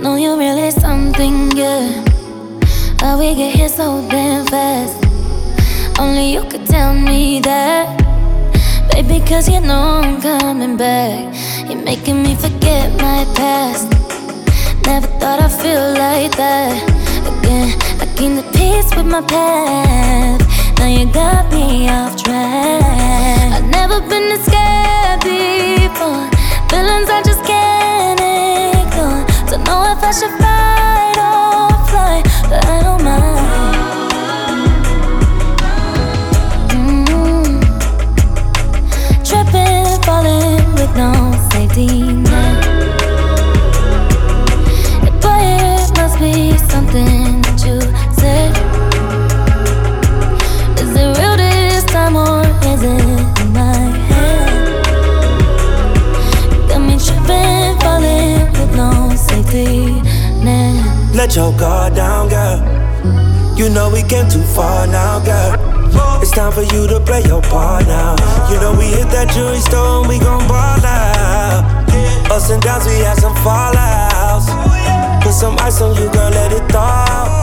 know you're really something good. How we get here so damn fast. Only you could tell me that. Baby, cause you know I'm coming back. You're making me forget my past. Never thought I'd feel like that again. I gained the peace with my path. Now you got me off track. I've never been this scared before. Feelings I just can't ignore. Don't know if I should fight or fly, but I don't mind. Tripping, falling with no safety net. Boy, it must be something that you said. Is it real this time or is it in my head? Got me tripping, falling with no safety net. Let your guard down, girl. You know we came too far now, girl. It's time for you to play your part now. You know we hit that jewelry store and we gon' ball out. Ups and downs, we had some fallouts. Put some ice on you, girl, let it thaw.